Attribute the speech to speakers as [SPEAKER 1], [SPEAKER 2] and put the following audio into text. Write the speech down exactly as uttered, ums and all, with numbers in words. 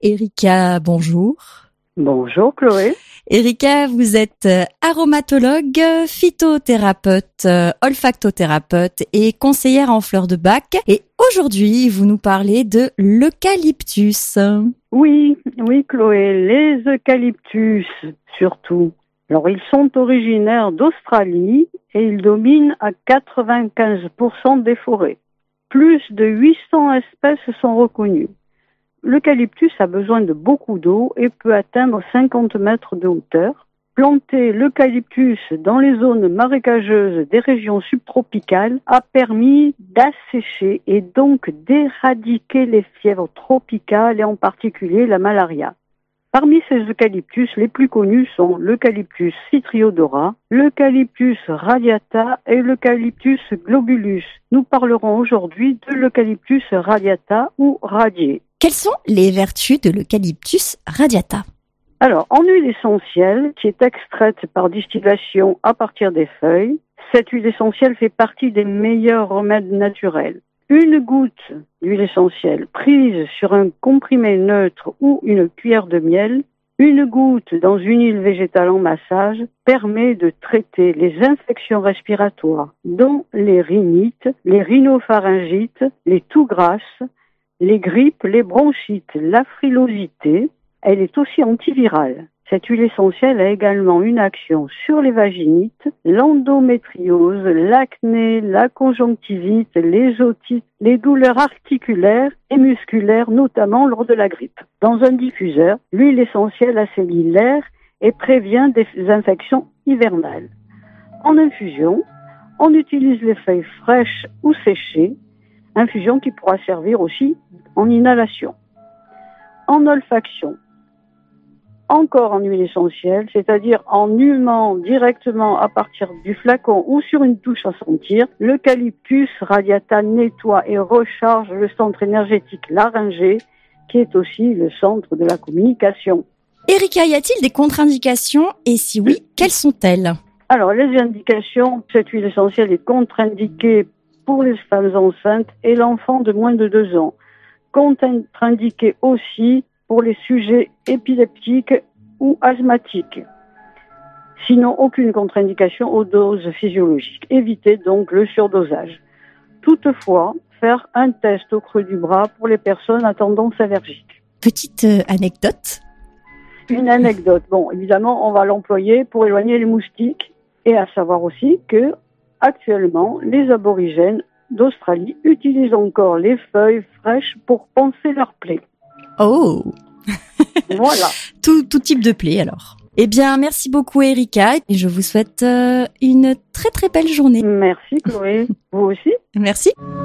[SPEAKER 1] Erika, bonjour.
[SPEAKER 2] Bonjour Chloé.
[SPEAKER 1] Erika, vous êtes aromatologue, phytothérapeute, olfactothérapeute et conseillère en fleurs de bac. Et aujourd'hui, vous nous parlez de l'eucalyptus.
[SPEAKER 2] Oui, oui Chloé, les eucalyptus surtout. Alors ils sont originaires d'Australie et ils dominent à quatre-vingt-quinze pour cent des forêts. Plus de huit cents espèces sont reconnues. L'eucalyptus a besoin de beaucoup d'eau et peut atteindre cinquante mètres de hauteur. Planter l'eucalyptus dans les zones marécageuses des régions subtropicales a permis d'assécher et donc d'éradiquer les fièvres tropicales et en particulier la malaria. Parmi ces eucalyptus, les plus connus sont l'eucalyptus citriodora, l'eucalyptus radiata et l'eucalyptus globulus. Nous parlerons aujourd'hui de l'eucalyptus radiata ou radié.
[SPEAKER 1] Quelles sont les vertus de l'eucalyptus radiata ?
[SPEAKER 2] Alors, en huile essentielle, qui est extraite par distillation à partir des feuilles, cette huile essentielle fait partie des meilleurs remèdes naturels. Une goutte d'huile essentielle prise sur un comprimé neutre ou une cuillère de miel, une goutte dans une huile végétale en massage, permet de traiter les infections respiratoires, dont les rhinites, les rhinopharyngites, les toux grasses, les grippes, les bronchites, la frilosité. Elle est aussi antivirale. Cette huile essentielle a également une action sur les vaginites, l'endométriose, l'acné, la conjonctivite, les otites, les douleurs articulaires et musculaires, notamment lors de la grippe. Dans un diffuseur, l'huile essentielle assainit l'air et prévient des infections hivernales. En infusion, on utilise les feuilles fraîches ou séchées, infusion qui pourra servir aussi en inhalation. En olfaction, encore en huile essentielle, c'est-à-dire en humant directement à partir du flacon ou sur une touche à sentir, l'eucalyptus radiata nettoie et recharge le centre énergétique laryngé, qui est aussi le centre de la communication.
[SPEAKER 1] Erika, y a-t-il des contre-indications et si oui, quelles sont-elles ?
[SPEAKER 2] Alors, les indications, cette huile essentielle est contre-indiquée pour les femmes enceintes et l'enfant de moins de deux ans. Contre-indiquée aussi pour les sujets épileptiques ou asthmatiques. Sinon, aucune contre-indication aux doses physiologiques. Évitez donc le surdosage. Toutefois, faire un test au creux du bras pour les personnes à tendance allergique.
[SPEAKER 1] Petite euh, anecdote.
[SPEAKER 2] Une anecdote. Bon, évidemment, on va l'employer pour éloigner les moustiques et à savoir aussi que, actuellement, les aborigènes d'Australie utilisent encore les feuilles fraîches pour panser leurs plaies.
[SPEAKER 1] Oh.
[SPEAKER 2] Voilà.
[SPEAKER 1] Tout, tout type de plaie alors. Eh bien, merci beaucoup Erika et je vous souhaite euh, une très très belle journée.
[SPEAKER 2] Merci Chloé. Vous aussi.
[SPEAKER 1] Merci.